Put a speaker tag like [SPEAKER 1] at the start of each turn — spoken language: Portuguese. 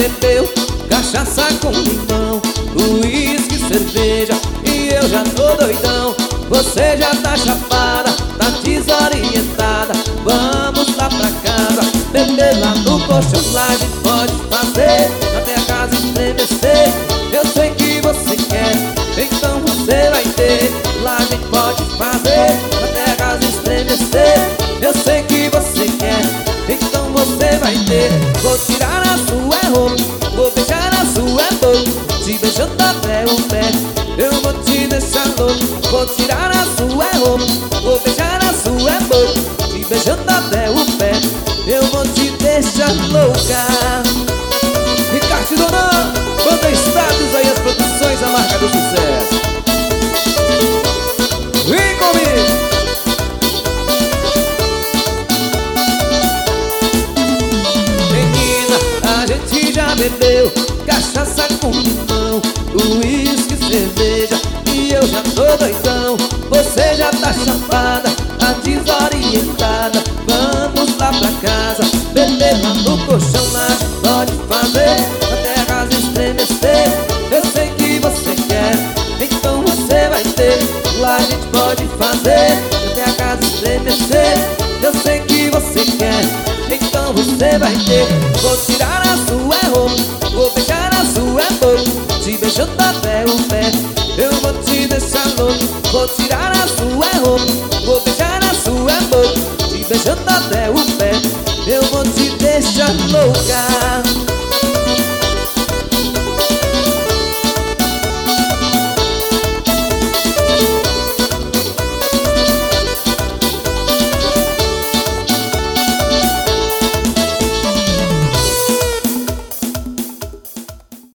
[SPEAKER 1] bebeu cachaça com limão, uísque, cerveja, e eu já tô doidão. Você já tá chapada, tá desorientada. Vamos lá pra casa, beber lá no colchão. Lá a gente pode fazer até a casa estremecer. Eu sei que você quer, então você vai ter. Lá a gente pode fazer até a casa estremecer. Eu sei que você quer, então você vai ter. Vou tirar a sua roupa, vou beijar a sua boca, te beijando até o pé. Eu vou te deixar louco. Vou tirar a sua roupa, vou beijar a sua boca, te beijando até o pé. Eu vou te deixar louca. Ricardo Donan, Banda Status, aí as produções, a marca do sucesso. Vem comigo. Menina, a gente já bebeu cachaça com limão, uísque, cerveja, e eu já tô doidão. Você já tá chapada, tá desorientada. Vamos lá pra casa, beber lá no colchão. Lá pode fazer até a casa estremecer. Eu sei que você quer, então você vai ter. Lá a gente pode fazer até a casa estremecer. Eu sei que você quer, então você vai ter. Vou tirar a sua roupa, vou beijar a sua boca, te beijando até o pé. Eu vou te deixar louco. Vou tirar a sua roupa, vou beijar a sua boca, te beijando até o pé. Eu vou te deixar louca.